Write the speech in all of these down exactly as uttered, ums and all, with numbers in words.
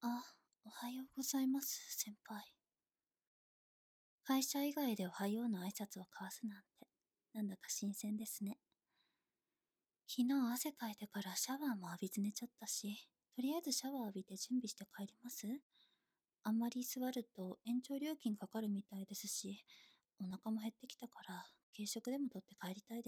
あ、おはようございます、先輩。会社以外でおはようの挨拶を交わすなんて、なんだか新鮮ですね。昨日汗かいてからシャワーも浴びず寝ちゃったし、とりあえずシャワー浴びて準備して帰ります。あんまり座ると延長料金かかるみたいですし、お腹も減ってきたから軽食でも取って帰りたいです。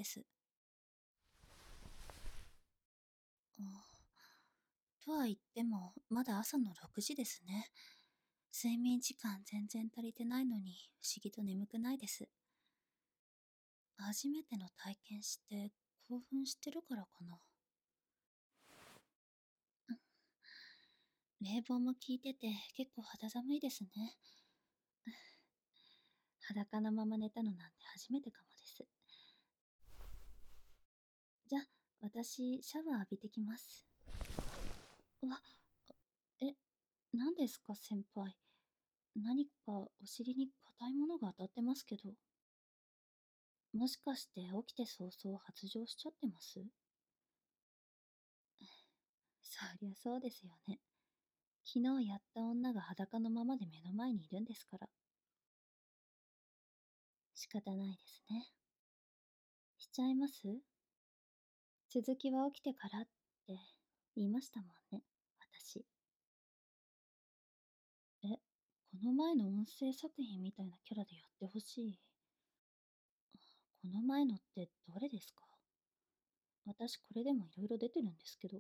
あ、とは言っても、まだ朝のろくじですね。睡眠時間全然足りてないのに不思議と眠くないです。初めての体験して興奮してるからかな。冷房も効いてて結構肌寒いですね。裸のまま寝たのなんて初めてかもです。じゃあ、私、シャワー浴びてきます。うわ、え、何ですか先輩。何かお尻に硬いものが当たってますけど。もしかして起きて早々発情しちゃってます？そりゃそうですよね。昨日やった女が裸のままで目の前にいるんですから。仕方ないですね。しちゃいます？続きは起きてからって言いましたもんね、私。え、この前の音声作品みたいなキャラでやってほしい。この前のってどれですか？私これでもいろいろ出てるんですけど。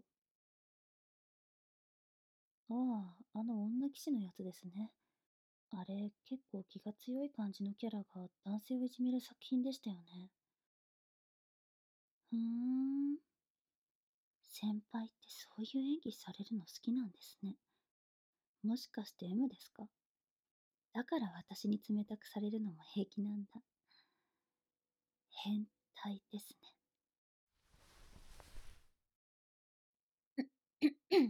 ああ、あの女騎士のやつですね。あれ、結構気が強い感じのキャラが男性をいじめる作品でしたよね。ふーん。先輩ってそういう演技されるの好きなんですね。もしかして エム ですか？だから私に冷たくされるのも平気なんだ。変態ですね。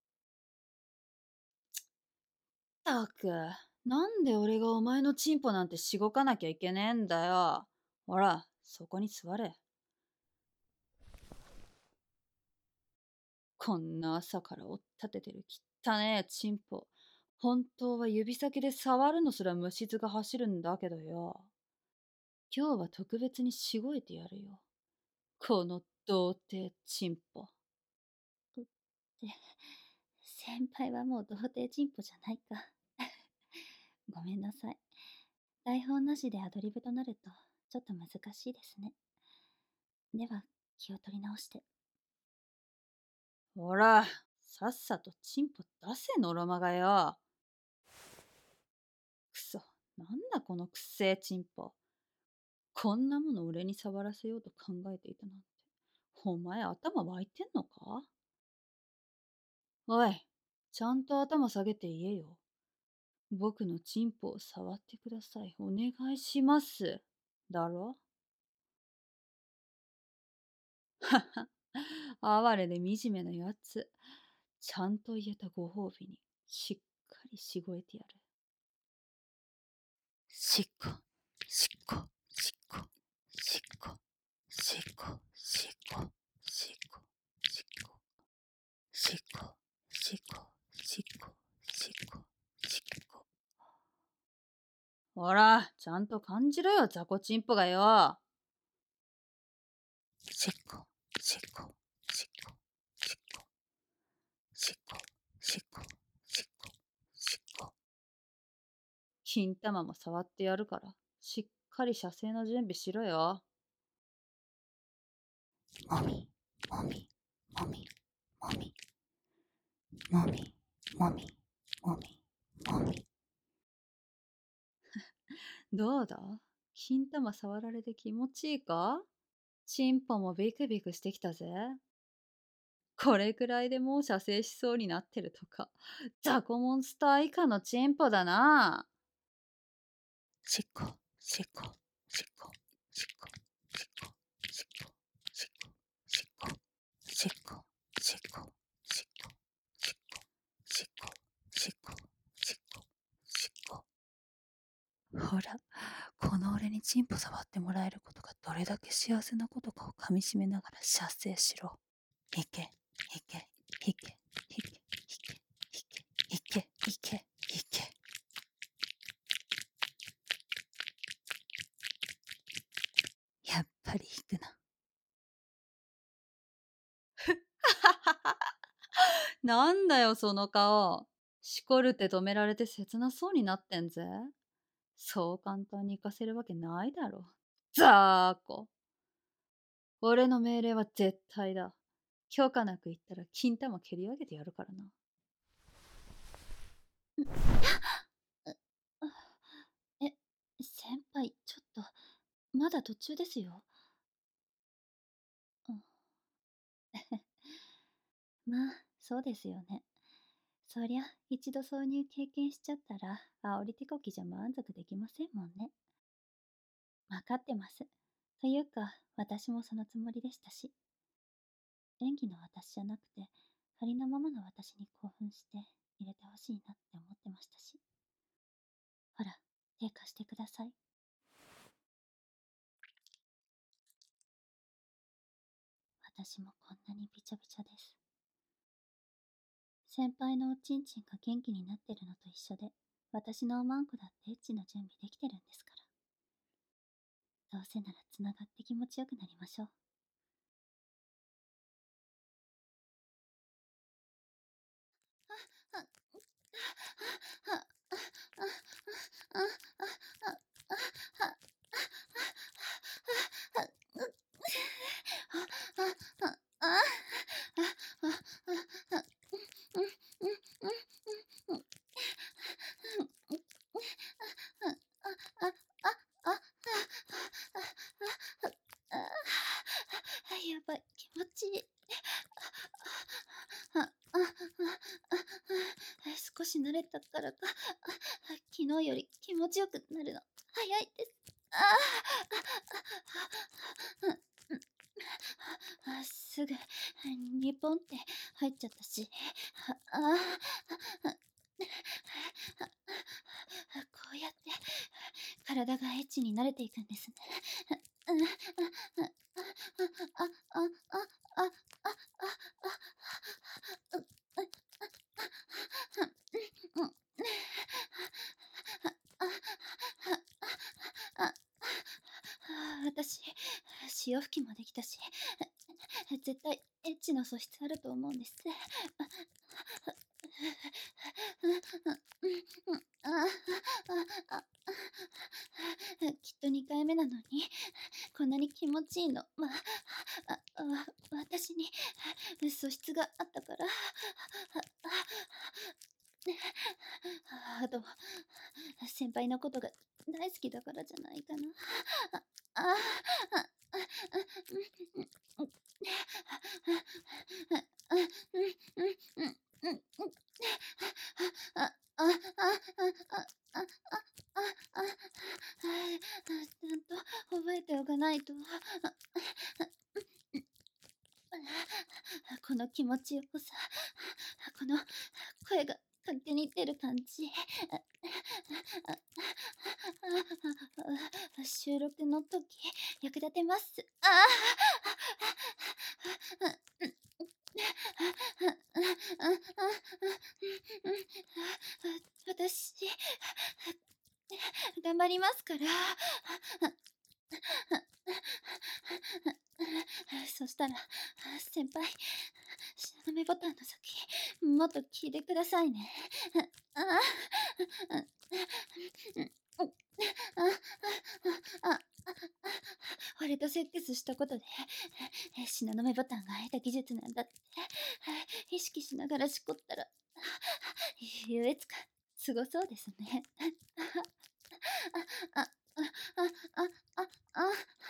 ったく、なんで俺がお前のチンポなんてしごかなきゃいけねえんだよ。ほら、そこに座れ。こんな朝から追っ立ててる汚ねえチンポ。本当は指先で触るのすら虫唾が走るんだけどよ。今日は特別にしごいてやるよ。この童貞チンポ。うって、先輩はもう童貞チンポじゃないか。ごめんなさい。台本なしでアドリブとなると、ちょっと難しいですね。では、気を取り直して。ほら、さっさとチンポ出せのろまがよ。くそ、なんだこのくっせえチンポ。こんなもの俺に触らせようと考えていたなんて。お前頭湧いてんのか？おい、ちゃんと頭下げて言えよ。僕のチンポを触ってください。お願いします。だろ？はは。哀れで惨めなやつ。ちゃんと言えたご褒美に、しっかりしごえてやる。しっこ、しっこ、しっこ、しっこ、しっこ、しっこ、しっこ、しっこ、しっこ、しっこ、しっこ、しっこ、しっこ。ほら、ちゃんと感じろよ、雑魚チンポがよ。しっこ、しっこ、しっこ、しっこ、しっこ、しっこ、しっこ、しっこ。金玉も触ってやるから、しっかり射精の準備しろよ。もみ、もみ、もみ、もみ、もみ、もみ、もみ、もみ。どうだ？金玉触られて気持ちいいか？チンポもビクビクしてきたぜ。これくらいでもう射精しそうになってるとか、ザコモンスター以下のチンポだな。しっこ、しっこ、しっこ、しっこ、しっこ、しっこ、しっこ、しっこ、しっこ、しっこ、しっこ、しっこ、しっこ、しっこ、しっこ、しっこ。ほら、この俺にチンポ触ってもらえることがどれだけ幸せなことかをかみしめながら射精しろ。いけ、いけ、いけ、いけ、いけ、いけ、いけ。 行け、行け。やっぱり行くな。なんだよその顔。しこるって止められて切なそうになってんぜ。そう簡単に行かせるわけないだろ。ザーコ。俺の命令は絶対だ。許可なく言ったら金玉蹴り上げてやるからな。あえ、先輩、ちょっと、まだ途中ですよ。うんまあ、そうですよね。そりゃ、一度挿入経験しちゃったら、煽り手こきじゃ満足できませんもんね。わかってます。というか、私もそのつもりでしたし、演技の私じゃなくて、ありのままの私に興奮して入れてほしいなって思ってましたし。ほら、手貸してください。私もこんなにびちゃびちゃです。先輩のおちんちんが元気になってるのと一緒で、私のおまんこだってエッチの準備できてるんですから。どうせならつながって気持ちよくなりましょう。やばい、気持ちいい。あ、あ、あ、あ、少し慣れたからか、昨日より気持ちよくなるの早いです。ああ、すぐにポンって入っちゃったし、ああ、こうやって体がエッチに慣れていくんですね。あ、あ、あ、あ、あ、あ、私、潮吹きもできたし、絶対エッチの素質あると思うんです。きっとにかいめなのに、こんなに気持ちいいの。まあ、あわ私に素質があったから。あと、先輩のことが大好きだからじゃないかな。ああああああああちゃんと覚えておかないと。この気持ちよさ、この声が勝手に出る感じ。収録の時、役立てます。あ私、頑張りますから。そしたら、先輩、白目ボタンの先、もっと聞いてくださいね。ああ、俺とセックスしたことで、東雲ボタンが得た技術なんだって、意識しながらしこったら、優越感、すごそうですね。あ、あ、あ、あ、あ、あ、あ、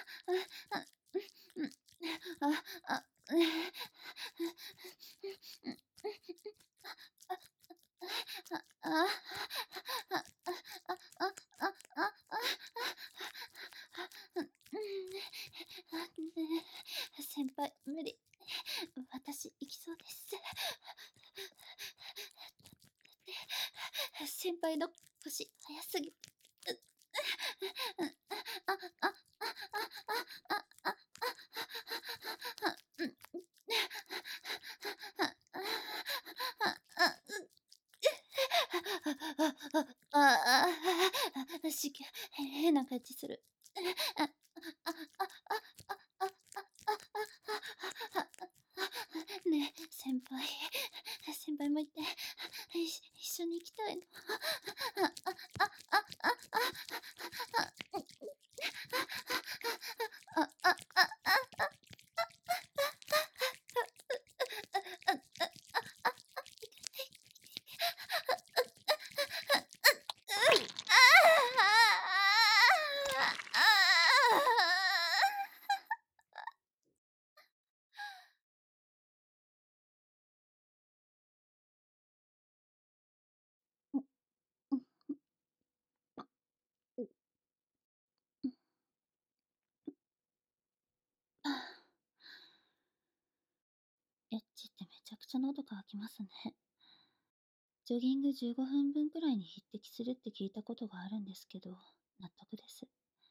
あ、あ、あ、あ、先輩、無理。私、行きそうです。先輩の腰、早すぎ。あ、あ、あ、あ、あ、 しげ変な感じする。あ、あ、あ、あ、あ、あ、あ、あ、あ、ねえ、先輩。先輩もいて、い一緒に行きたいの。あ、あ、あ、あ、あ、あ、あ、あ、あ、あ、あ、エッチってめちゃくちゃ喉乾きますね。ジョギングじゅうごふんぶんくらいに匹敵するって聞いたことがあるんですけど、納得です。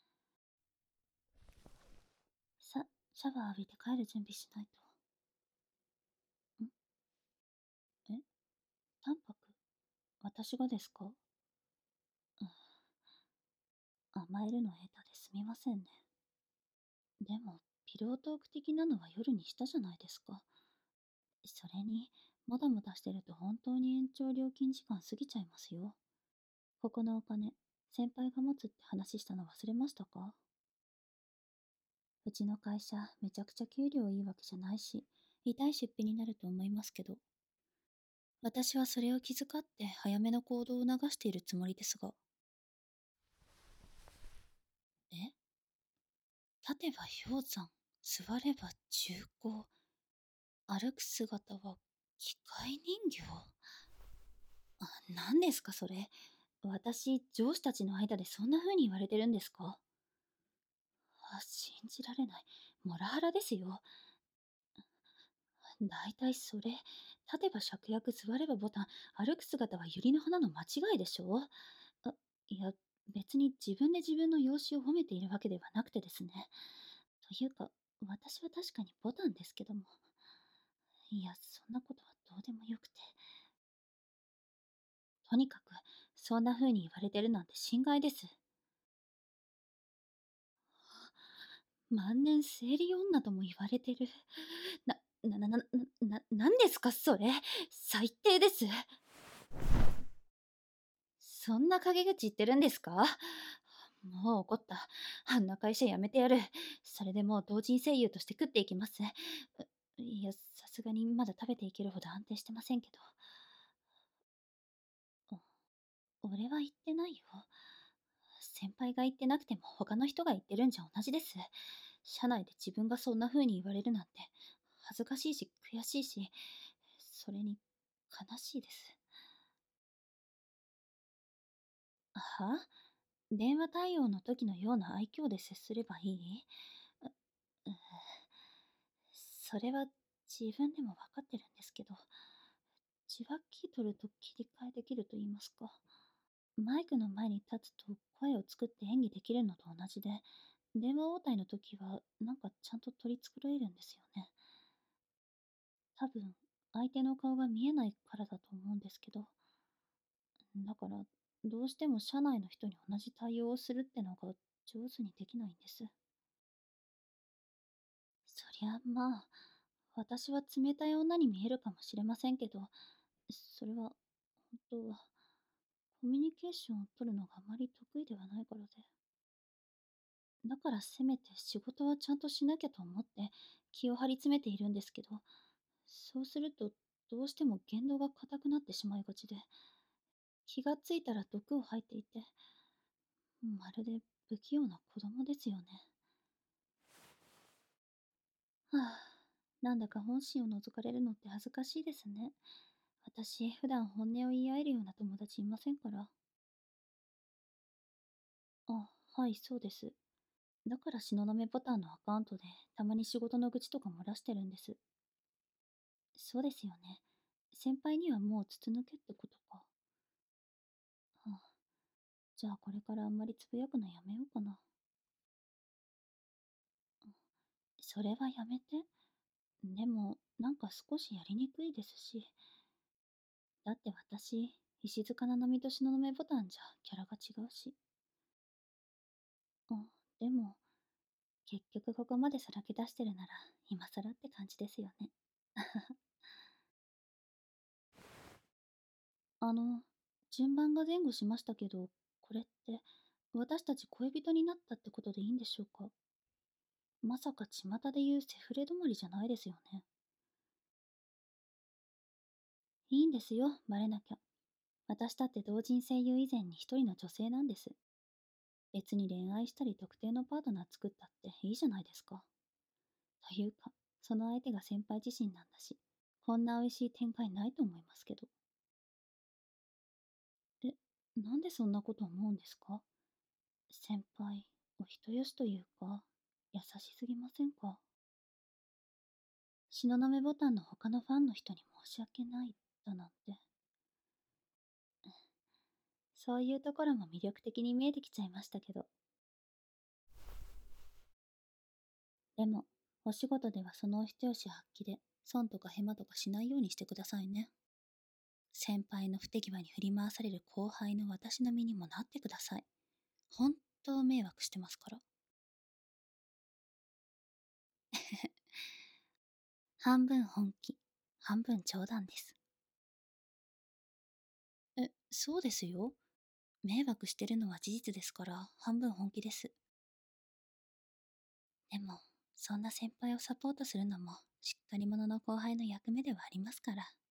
さ、シャワー浴びて帰る準備しないと。んえタンパク私がですか？うん、甘えるの下手ですみませんね。でも、ピロートーク的なのは夜にしたじゃないですか。それに、もだもだしてると本当に延長料金時間過ぎちゃいますよ。ここのお金、先輩が持つって話したの忘れましたか？うちの会社、めちゃくちゃ給料いいわけじゃないし、痛い出費になると思いますけど、私はそれを気遣って早めの行動を促しているつもりですが、え立てば氷山、座れば重厚、歩く姿は機械人形。あ、何ですかそれ。私、上司たちの間でそんな風に言われてるんですか？あ、信じられない。モラハラですよ。だいたいそれ、立てば芍薬、座ればボタン、歩く姿は百合の花の間違いでしょ？あ、いや、別に自分で自分の容姿を褒めているわけではなくてですね。というか、私は確かにボタンですけども。いや、そんなことはどうでもよくて。とにかく、そんな風に言われてるなんて心外です。万年生理女とも言われてる。な、な、な、な、な、な、なんですかそれ。最低です。そんな陰口言ってるんですか？もう怒った。あんな会社辞めてやる。それでもう同人声優として食っていきます。ういや、さすがにまだ食べていけるほど安定してませんけど。お俺は言ってないよ。先輩が言ってなくても他の人が言ってるんじゃ同じです。社内で自分がそんな風に言われるなんて恥ずかしいし悔しいし、それに悲しいです。は電話対応の時のような愛嬌で接すればいい？ううそれは自分でもわかってるんですけど、受話器取ると切り替えできると言いますか。マイクの前に立つと声を作って演技できるのと同じで、電話応対の時はなんかちゃんと取り繕えるんですよね。多分、相手の顔が見えないからだと思うんですけど、だから、どうしても社内の人に同じ対応をするってのが上手にできないんです。そりゃまあ、私は冷たい女に見えるかもしれませんけど、それは、本当は、コミュニケーションを取るのがあまり得意ではないからで。だからせめて仕事はちゃんとしなきゃと思って気を張り詰めているんですけど、そうするとどうしても言動が硬くなってしまいがちで、気がついたら毒を吐いていて、まるで不器用な子供ですよね。はあ、なんだか本心を覗かれるのって恥ずかしいですね。私、普段本音を言い合えるような友達いませんから。あ、はい、そうです。だから東雲ボタンのアカウントでたまに仕事の愚痴とか漏らしてるんです。そうですよね。先輩にはもう筒抜けってことか。はあ、じゃあこれからあんまりつぶやくのやめようかな。それはやめて。でも、なんか少しやりにくいですし。だって私、石塚ななみと東雲ボタンじゃキャラが違うし。 あ、でも、結局ここまでさらけ出してるなら、今更って感じですよね。あの、順番が前後しましたけど、これって、私たち恋人になったってことでいいんでしょうか？まさか巷で言うセフレ止まりじゃないですよね。いいんですよ、バレなきゃ。私だって同人声優以前に一人の女性なんです。別に恋愛したり特定のパートナー作ったっていいじゃないですか。というか、その相手が先輩自身なんだし、こんな美味しい展開ないと思いますけど。え、なんでそんなこと思うんですか？先輩、お人よしというか、優しすぎませんか？東雲ボタンの他のファンの人に申し訳ないだなんて。そういうところも魅力的に見えてきちゃいましたけど。でも、お仕事ではそのお人よし発揮で、損とかヘマとかしないようにしてくださいね。先輩の不手際に振り回される後輩の私の身にもなってください。本当迷惑してますから。半分本気、半分冗談です。え、そうですよ。迷惑してるのは事実ですから、半分本気です。でも、そんな先輩をサポートするのも、しっかり者の後輩の役目ではありますから。